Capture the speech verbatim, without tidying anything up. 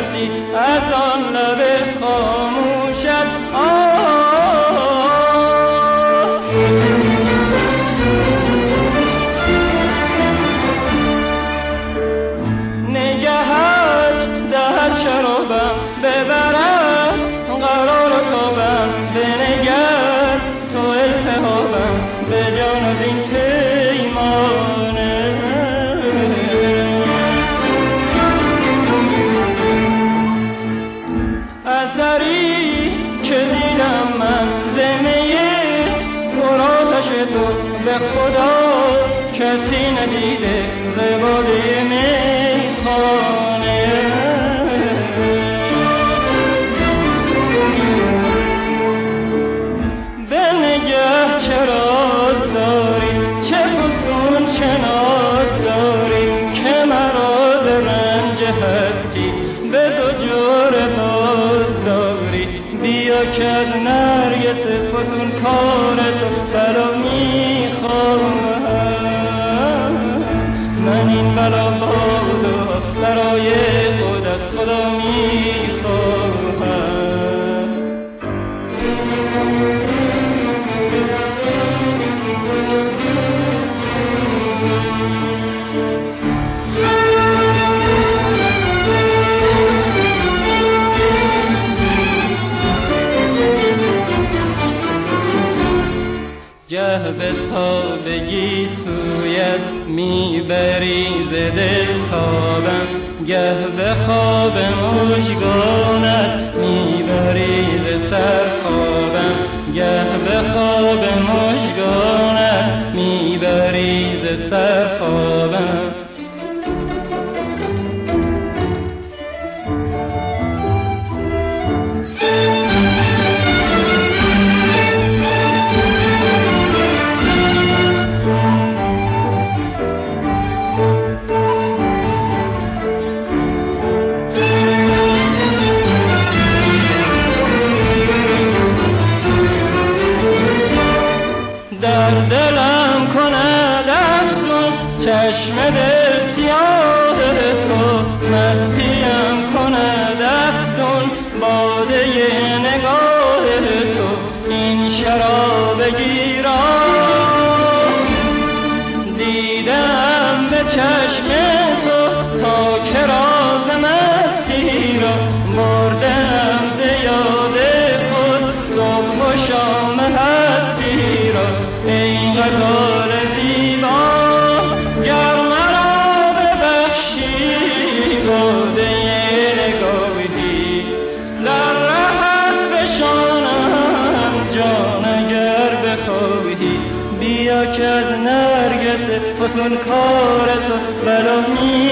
کردی از آن لب خاموشت. نگهت دهد شرابم ببرد قرار تابم، بنگر تو التهابم به جان از این پیمانه. اثری که دیدم من زمه پرآتش تو به خدا کسی ندیده زباده میخانه. به نگه چه راز داری، چه فسون چه ناز داری که مرا ز رنج هستی به دو جور باز داری. بیا که از نرگس فسون کار تو بلا میخواهم، من این بلا بادا برای خود از خدا میخواهم. گه به تابگی سویت میبری ز دل تابم، گه به خواب مژگانت میبری ز سر خوابم، گه به خواب مژگانت میبری ز سر خوابم. در دلم کند افسون چشم دل سیاه تو، مستیم کند افسون باده نگاه تو. این شراب گیران دیدم به چشم تو تا که راز مستی را بردم ز یاد خود صبح و شام هستی را. ای غزال زیبا گر مرا ببخشی باده نگاهی در رهت فشانم جان اگر بخواهی. بیا که از نرگس فسون کار تو بلا می